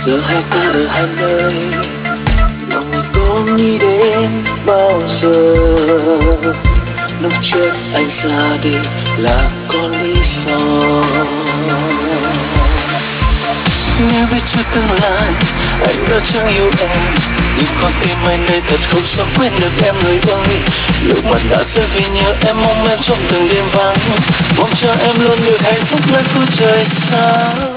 giờ hai ta ở hai nơi, lòng có nghĩ đến bao giờ. Lúc trước anh ra đi là có lý do. Nếu biết trước tương lai anh đã chẳng yêu em, nhưng con tim anh đây thật không sao quên được em người ơi. Nước mắt đã rơi vì nhớ em, mong em trong từng đêm vắng, mong cho em luôn được hạnh phúc nơi phương trời xa.